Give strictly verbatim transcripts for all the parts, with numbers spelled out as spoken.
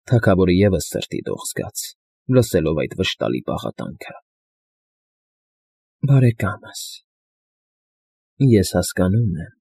Թագավորը ևս սրտի դող զգաց, լսելով այդ վշտալի պաղատանքը։ Բարեկամս, ես հասկանում եմ,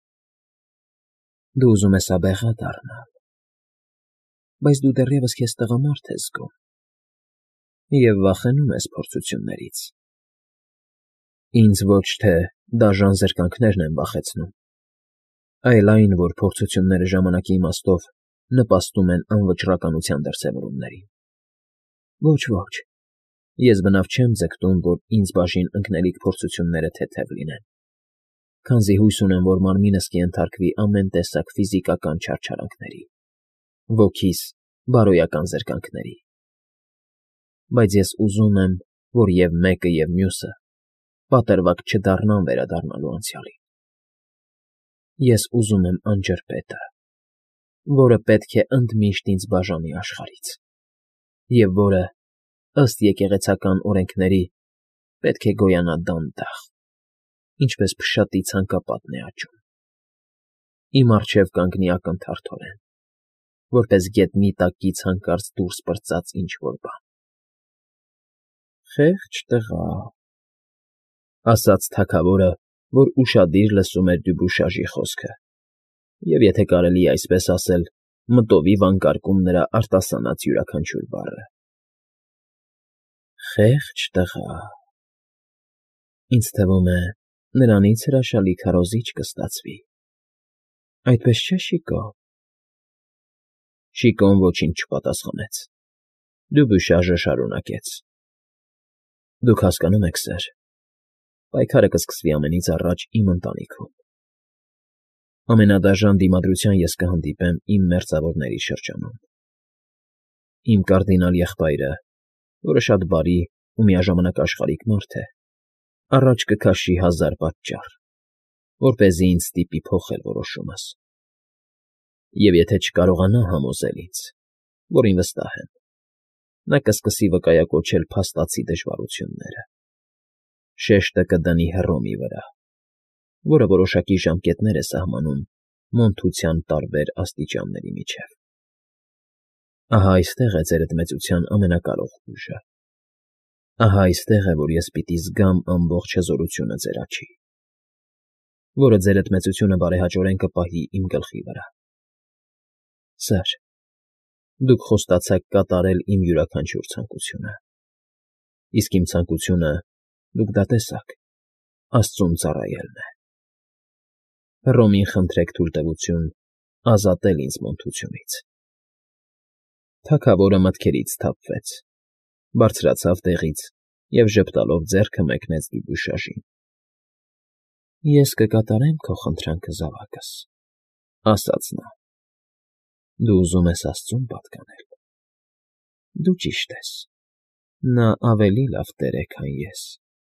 դու ուզում ես աբեղա դառնալ, բայց դու դեռևս քեզ տղամարդ ես զգում և վախենում ես փորձություններից։ Ինձ ոչ թե դաժան զրկանքներն են վախեցնում, այլ այն, որ փորձությունները ժամանակի իմաստով նպաստում են անվճռականության դրսևորումներին։ Ոչ, ոչ, ես բնավ չեմ ձգտում, որ ինձ բաժին ընկնելիք փորձությունները թեթև լինեն, քանզի հույս ունեմ, որ մարմինս կենթարկվի ամեն տեսակ ֆիզիկական չարչարանքների, ոգիս բարոյական զրկանքների։ Բայց ես ուզում եմ, որ և մեկը, և մյուսը պատրվակ չդառնան վերադառնալու անցյալին։ Ես ուզում եմ անջրպետը, որը պետք է ընդմիշտ ինձ բաժանի աշխարհից, և որը, ըստ եկեղեցական օրենքների, պետք է գոյանա դանդաղ, ինչպես փշատի ցանկապատն է աճում։ Իմ առջև կանգնի ակնթարթորեն, որպես գետնի տակից հանկարծ դուրս պրծած ինչ֊որ բան։ Խեղճ տղա, ասաց թագավորը, որ ուշադիր լսում էր Դյուբուշաժի խոսքը, և, եթե կարելի է այսպես ասել, մտովի վանկարկում նրա արտասանած յուրաքանչյուր բառը։ Խեղճ տղա, ինձ թվում է, նրանից հրաշալի քարոզիչ կստացվի, այդպես չէ՞, Շիկո։ Շիկոն ոչինչ չպատասխանեց։ Դյուբուշաժը շարունակեց. Դուք հասկանում եք, սըր, պայքարը կսկսվի ամենից առաջ իմ ընտանիքում։ Ամենադաժան դիմադրության ես կհանդիպեմ իմ մերձավորների շրջանում։ Իմ կարդինալ եղբայրը, որը շատ բարի ու միաժամանակ աշխարհիկ մարդ է, առաջ կքաշի հազար պատճառ, որպեսզի ինձ ստիպի փոխել որոշումս։ Եվ եթե չկարողանա համոզել ինձ, որին վստահ եմ, նա կսկսի վկայակոչել փաստացի դժվարությունները։ Շեշտը կդնի Հռոմի վրա, որը որոշակի ժամկետներ է սահմանում մոնթության տարբեր աստիճանների միջև։ Ահա այստեղ է ձերդ մեծության ամենակարող ուժը։ Ահա այստեղ է, որ ես պիտի զգամ ամբողջ հզորությունը ձեր աչքի, որը ձերդ մեծությունը բարեհաճորեն կպահի իմ գլխի վրա։ Սըր, դուք խոստացաք կատարել իմ յուրաքանչյուր ցանկությունը, իսկ իմ ցանկությունը, դուք դա տեսաք, Աստծուն ծառայելն է։ Հռոմին խնդրեք թույլտվություն ազատել ինձ մոնթությունից։ Թագավորը մտքերից սթափվեց, բարձրացավ տեղից և ժպտալով ձեռքը մեկնեց Դյուբուշաժին։ Ես կկատարեմ քո խնդրանքը, զավակս, ասաց նա։ Դու ուզում ես Աստծուն պատկանել։ Դու ճիշտ ես, նա ավելի լավ տեր է, քան ես։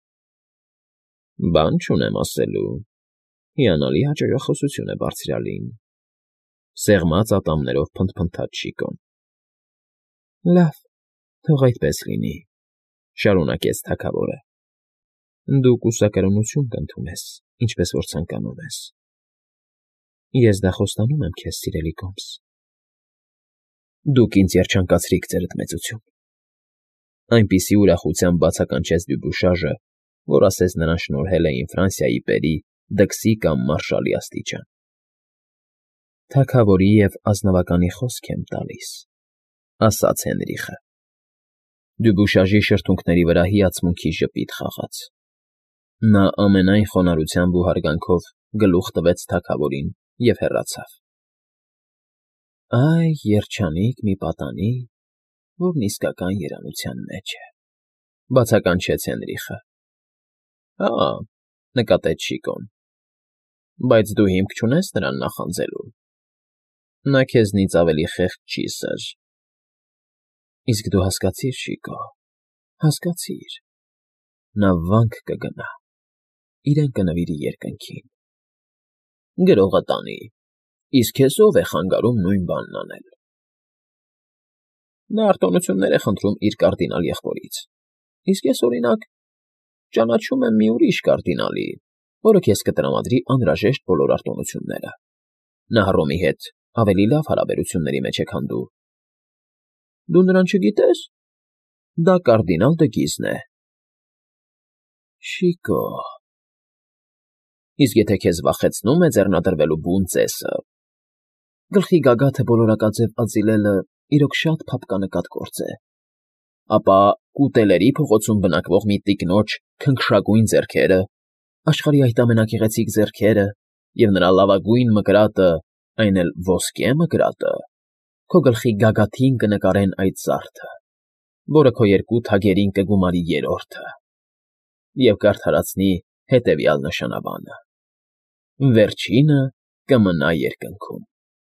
Բան չունեմ ասելու, հիանալի հաճախոսություն է բարձրյալին, սեղմած ատամներով փնթփնթաց Շիկոն։ Լավ, թող այդպես լինի, շարունակեց թագավորը։ Դու կուսակրոնություն կընդունես, ինչպես որ ցանկանում ես։ Ես դա խոստանում եմ քեզ, սիրելի Կոմս։ Դուք ինձ երջանկացրիք, ձերդ մեծություն։ Այնպիսի ուրախությամբ բացականչեց Դյուբուշաժը, որ ասես նրան շնորհել էին Ֆրանսիայի պերի, դքսի կամ մարշալի աստիճան։ Թագավորի և ազնվականի խոսք եմ տալիս, ասաց Հենրիխը։ Դյուբուշաժի շրթունքների վրա հիացմունքի ժպիտ խաղաց։ Նա ամենայն խոնարհությամբ ու հարգանքով գլուխ տվեց թագավորին և հեռացավ։ Այ երջանիկ մի պատանի, որն իսկական երանության մեջ է, բացականչեց Հենրիխը։ Հա, նկատեց Շիկոն, բայց դու հիմք չունես նրան նախանձելու։ Նա քեզնից ավելի խեղճ չի, սըր։ Իսկ դու հասկացիր, Շիկո, հասկացիր։ Նա վանք կգնա, իրեն կնվիրի երկնքին։ Գրողը տանի, իսկ քեզ ո՞վ է խանգարում նույն բանն անել։ Նա արտոնություններ է խնդրում իր կարդինալ եղբորից, իսկ ես, օրինակ, ճանաչում եմ մի ուրիշ կարդինալի, որը քեզ կտրամադրի անհրաժեշտ բոլոր արտոնությունները։ Նա Հռոմի հետ ավելի լավ հարաբերությունների մեջ է, քան դու։ Դու նրան չգիտես։ Դա կարդինալ Դեգիզն է։ Շիկո։ Իսկ եթե քեզ վախեցնում է ձեռնադրվելու բուն ծեսը, գլխի գագաթը բոլորակաձև ածիլելը իրոք շատ փափկանկատ գործ է, ապա Կուտելերի փողոցում բնակվող մի տիկնոջ քնքշագույն ձեռքերը, աշխարհի այդ ամենագեղեցիկ ձեռքերը և նրա լավագույն մկրատը, այն էլ ոսկե մկրատը, քո գլխի գագաթին կնկարեն այդ զարդը, որը քո երկու թագերին կգումարի երրորդը, և կարդարացնի հետևյալ նշանաբանը. «Վերջինը կմնա երկնքում»։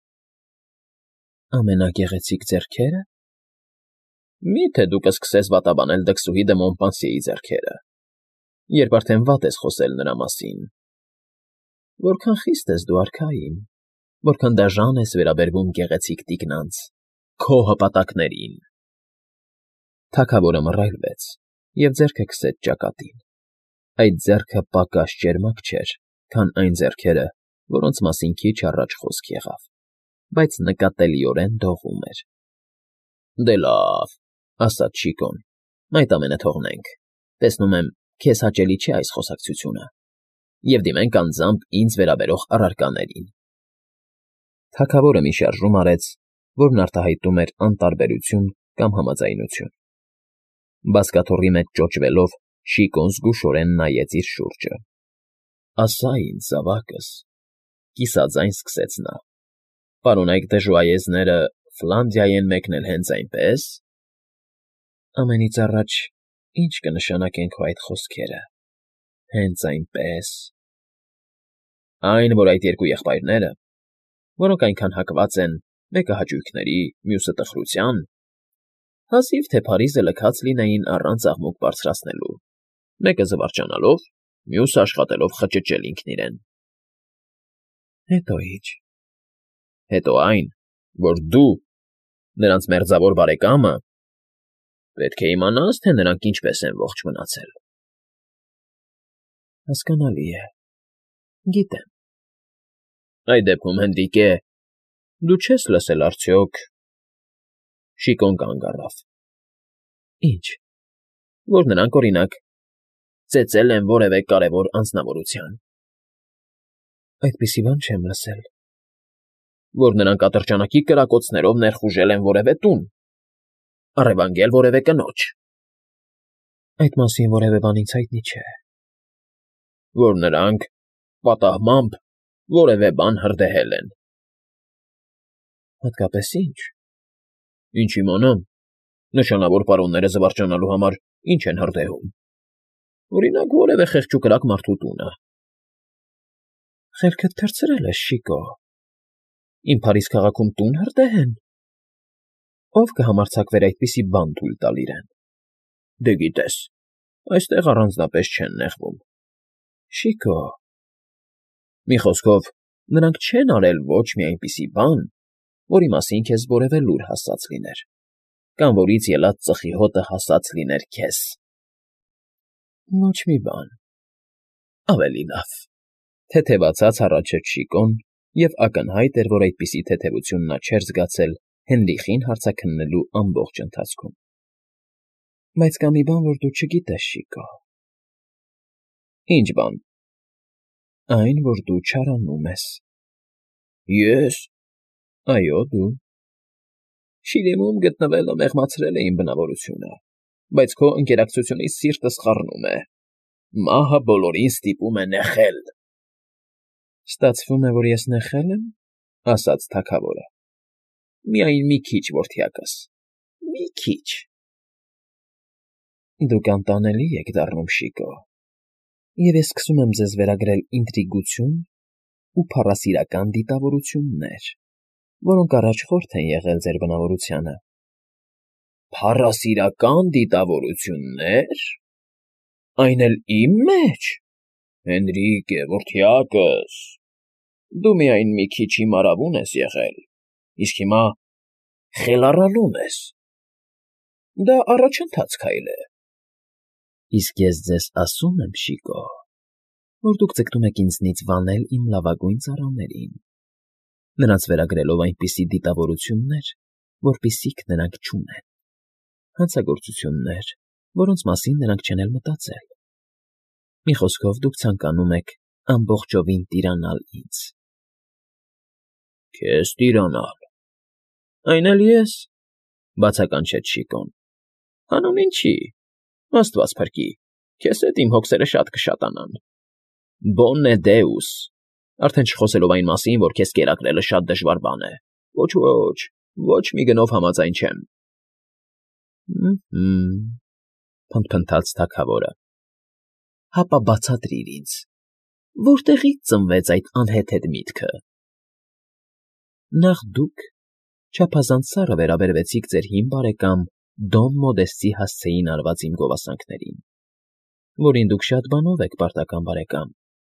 Ամենագեղեցիկ ձեռքե՞րը։ Մի՞թե դու կսկսես վատաբանել դքսուհի դը Մոնպանսիեի ձեռքերը, երբ արդեն վատ ես խոսել նրա մասին։ Որքան խիստ ես դու, արքային, որքան դաժան ես վերաբերվում գեղեցիկ տիկնանց, քո հպատակներին։ Թագավորը մռայլվեց և ձեռքը քսեց ճակատին։ Այդ ձեռքը պակաս ճերմակ չէր, քան այն ձեռքերը, որոնց մասին քիչ առաջ խոսք եղավ, բայց նկատելիորեն դողում էր։ Դե լավ, ասաց Շիկոն, այդ ամենը թողնենք, տեսնում եմ, քեզ հաճելի չէ այս խոսակցությունը, և դիմենք անձամբ ինձ վերաբերող առարկաներին։ Թագավորը մի շարժում արեց, որն արտահայտում էր անտարբերություն կամ համաձայնություն։ Բազկաթոռի մեջ ճոճվելով՝ Շիկոն զգուշորեն նայեց իր շուրջը։ Ասա ինձ, զավակս, կիսաձայն սկսեց նա, պարոնայք դժուայեզները Ֆլանդիայի են մեկնել հենց այնպե՞ս։ Ամենից առաջ, ի՞նչ կնշանակեն քո այդ խոսքերը, հենց այնպե՞ս։ Այն, որ այդ երկու եղբայրները, որոնք այնքան հակված են, մեկը հաճույքների, մյուսը տխրության, հազիվ թե Փարիզը լքած լինեին առանց աղմուկ բարձրացնելու, մեկը զվարճանալով, մյուսը աշխատելով խճճել ինքն իրեն։ Հետո ի՞նչ։ Հետո այն, որ դու, նրանց մերձավոր բարեկամը, պետք է իմանաս, թե նրանք ինչպես են ողջ մնացել։ Հասկանալի է, գիտեմ։ Այդ դեպքում, Հենդրիկե, դու չես լսել արդյոք… Շիկոն կանգ առավ։ Ինչ։ Որ նրանք, օրինակ, ծեծել են որևէ կարևոր անձնավորության։ Այդպիսի բան չեմ լսել։ Որ նրանք ատրճանակի կրակոցներով ներխուժել են որևէ տուն, առևանգել որևէ կնոջ։ Այդ մասին որևէ բան ինձ հայտնի չէ։ Որ նրանք պատահմամբ որևէ բան հրդեհել են։ Հատկապես ի՞նչ։ Ինչ իմանամ, նշանավոր պարոնները զվարճանալու համար ինչ են հրդեհում։ Օրինակ, որևէ խեղճուկրակ մարդու տունը։ Խելքդ թռցրել ես, Շիկո։ Իմ Փարիզ քաղաքում տուն հրդեհեն։ Ո՞վ կհամարձակվեր այդպիսի բան թույլ տալ իրեն։ Դե գիտես, այստեղ առանձնապես չեն նեղվում։ Շիկո։ Մի խոսքով, նրանք չեն արել ոչ մի այնպիսի բան, որի մասին քեզ որևէ լուր հասած լիներ, կամ որից ելած ծխի հոտը հասած լիներ քեզ։ Ոչ մի բան։ Ավելի լավ, թեթևացած հառաչեց Շիկոն, և ակնհայտ էր, որ այդպիսի թեթևություն նա չէր զգացել Հենրիխին հարցաքննելու ամբողջ ընթացքում։ Բայց կա մի բան, որ դու չգիտես, Շիկո։ Ինչ բան։ Այն, որ դու չարանում ես։ Ե՞ս։ Այո, դու։ Շիրիմում գտնվելը մեղմացրել է իմ բնավորությունը, բայց քո ընկերակցությունից սիրտս խառնում է։ Մահը բոլորին ստիպում է նեխել։ Ստացվում է, որ ես նեխել եմ, ասաց թագավորը։ Միայն մի քիչ, որդյակս, մի քիչ։ Դուք անտանելի եք դառնում, Շիկո, և ես սկսում եմ ձեզ վերագրել ինտրիգություն ու փառասիրական դիտավորություններ, որոնք առաջխորհ են եղել ձեր բնավորությանը։ Փառասիրական դիտավորություննե՞ր։ Այն էլ իմ մեջ։ Հենրիկե, որդյակս, դու միայն մի քիչ հիմարավուն ես եղել, իսկ հիմա խելառանում ես։ Դա առաջընթաց քայլ է։ Իսկ ես ձեզ ասում եմ, Շիկո, որ դուք ձգտում եք ինձնից վանել իմ լավագույն ծառաներին, նրանց վերագրելով այնպիսի դիտավորություններ, որպիսիք նրանք չունեն։ հանցագործություններ, որոնց մասին նրանք չեն էլ մտածել։ Մի խոսքով դուք ցանկանում եք ամբողջովին տիրանալ ինձ։ Քեզ տիրանալ։ Այն էլ ես, բացականչեց Շիկոն։ Հանուն ինչի, Աստված փրկի, քեզ հետ իմ հոգսերը շատ կշատանան։ Բոնե դեուս, արդեն չխոսելով այն մասին, որ քեզ կերակրելը շատ դժվար բան է։ Ոչ, ոչ, ոչ մի գնով համաձայն չեմ։ Հմ, փնթփնթաց թագավորը։ Հապա բացատրիր ինձ, որտեղից ծնվեց այդ անհեթեթ միտքը։ Նախ դուք չափազանց սառը վերաբերվեցիք ձեր հին բարեկամ Դոն Մոդեստի հասցեին արված իմ գովասանքներին, որին դուք շատ բանով եք պարտական բարեկամ։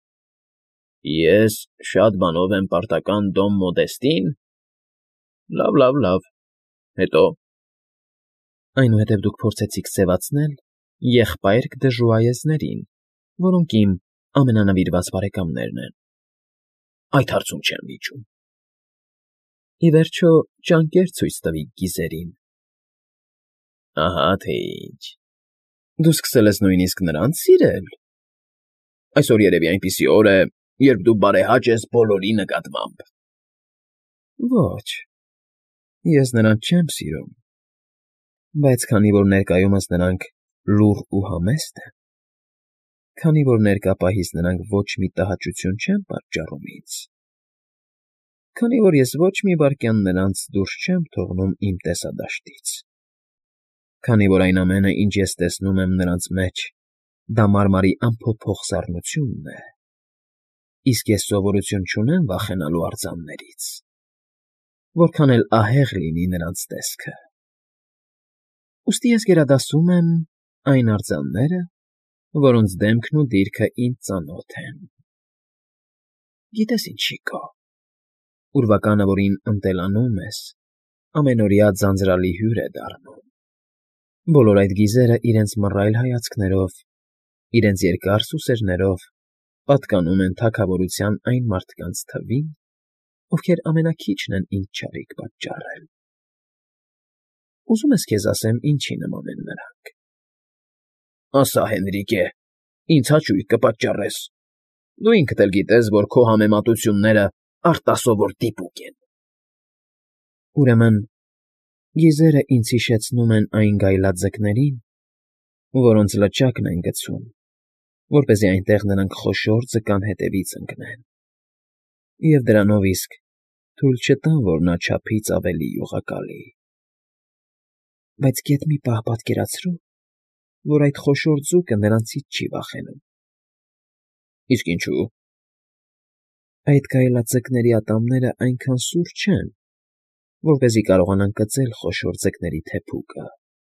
Ես շատ բանով եմ պարտական Դոն Մոդեստին։ Լավ, լավ, լավ, հետո։ Այնուհետև դուք փորձեցիք սևացնել եղբայրք դժուայեզներին, որոնք իմ ամենանվիրված բարեկամներն են։ Այդ հարցում չեմ վիճում։ Ի վերջո, ճանկեր ցույց տվիք գիզերին։ Ահա թե ինչ։ Դու սկսել ես նույնիսկ նրանց սիրել։ Այսօր երևի այնպիսի օր է, երբ դու բարեհաճ ես բոլորի նկատմամբ։ Ոչ, ես նրանց չեմ սիրում, բայց քանի որ ներկայումս նրանք լուռ ու համեստ են, քանի որ ներկա պահից նրանք ոչ մի տհաճություն չեն պատճառում ինձ, քանի որ ես ոչ մի վայրկյան նրանց դուրս չեմ թողնում իմ տեսադաշտից, քանի որ այն ամենը, ինչ ես տեսնում եմ նրանց մեջ, դա մարմարի անփոփոխ սառնությունն է, իսկ ես սովորություն չունեմ վախենալու արձաններից, որքան էլ ահեղ լինի նրանց տեսքը։ Ուստի ես գերադասում եմ այն արձանները, որոնց դեմքն ու դիրքը ինձ ծանոթ են։ Գիտես ինչ, Շիկո, ուրվականը, որին ընտելանում ես, ամենօրյա ձանձրալի հյուր է դառնում։ Բոլոր այդ գիզերը իրենց մռայլ հայացքներով, իրենց երկար սուսերներով պատկանում են թագավորության այն մարդկանց թվին, ովքեր ամենաքիչն են ինձ չարիք պատճառել։ Ուզում ես քեզ ասեմ, ինչի նման են նրանք։ Ասա, Հենրիկե, ինձ հաճույք կպատճառես։ Դու ինքդ էլ գիտես, որ քո համեմատությունները արտասովոր դիպուկ են։ Ուրեմն, գիզերը ինձ հիշեցնում են այն գայլաձկներին, որոնց լճակն են գցում, որպեսզի այնտեղ նրանք խոշոր ձկան հետևից ընկնեն, և դրանով իսկ թույլ չտան, որ նա չափից ավելի յուղակալի։ Բայց գեթ մի պահ պատկերացրու, որ այդ խոշոր ձուկը նրանցից չի վախենում։ Իսկ ինչու՞։ Այդ գայլաձկների ատամները այնքան սուր չեն, որպեսզի կարողանան կծել խոշոր ձկների թեփուկը։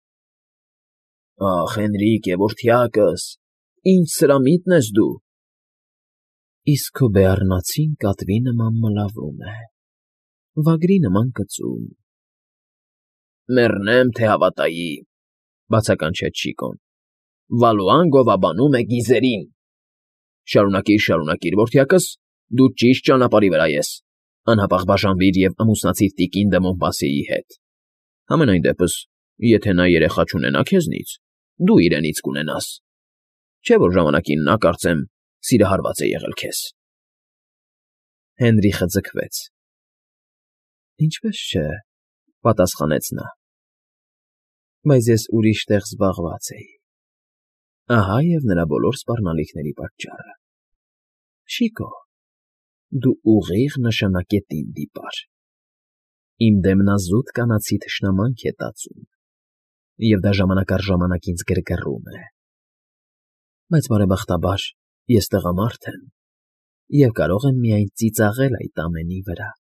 Ախ, Հենրիկե, որդյակս, ինչ սրամիտ ես դու։ Իսկ քո բեառնացին կատվի նման մլավում է, վագրի նման կծում։ Մեռնեմ, թե հավատայի, բացականչեց Շիկոն։ Վալուան գովաբանում է գիզերին։ Շարունակիր, շարունակիր, որդյակս, դու ճիշտ ճանապարհի վրա ես, անհապաղ բաժանվիր և ամուսնացիր տիկին դե Մոնպասիեի հետ։ Համենայն դեպս, եթե նա երեխա չունենա քեզնից, դու իրենից կունենաս։ Չէ՞ որ ժամանակին նա, կարծեմ, սիրահարված է եղել քեզ։ Հենրիխը ձգվեց։ Ինչպես չէ, պատասխանեց նա։ Բայց ես ուրիշ տեղ զբաղված էի։ Ահա և նրա բոլոր սպառնալիքների պատճառը։ Շիկո, դու ուղիղ նշանակետին դիպար։ Իմ դեմնազուտ կանացի թշնամանք է տածում, և դա ժամանակ առ ժամանակ ինձ գրգռում է։ Բայց բարեբախտաբար ես տղամարդ եմ և կարող եմ միայն ծիծաղել այդ ամենի վրա։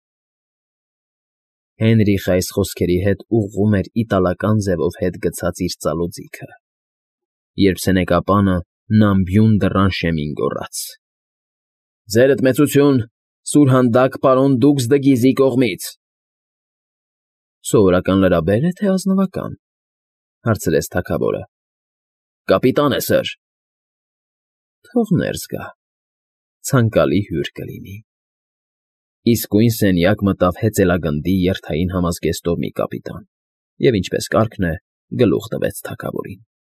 Հենրիխը այս խոսքերի հետ ուղղում էր իտալական ձևով հետ գցած իր ծալոձիգը, երբ սենեկապանը նամբյուն դռան շեմին գոռաց. Ձերդ մեծություն, սուրհանդակ պարոն Դուքս դը Գիզի կողմից։ Սովորական լրաբեր է, թե ազնվական, հարցրեց թագավորը։ Կապիտան է, սըր։ Թող ներս գա, ցանկալի հյուր կլինի։ Իսկույն սենյակ մտավ հեծելագնդի երթային համազգեստով մի կապիտան, և ինչպես կարգն է, Գլուխ տվեց թագավորին։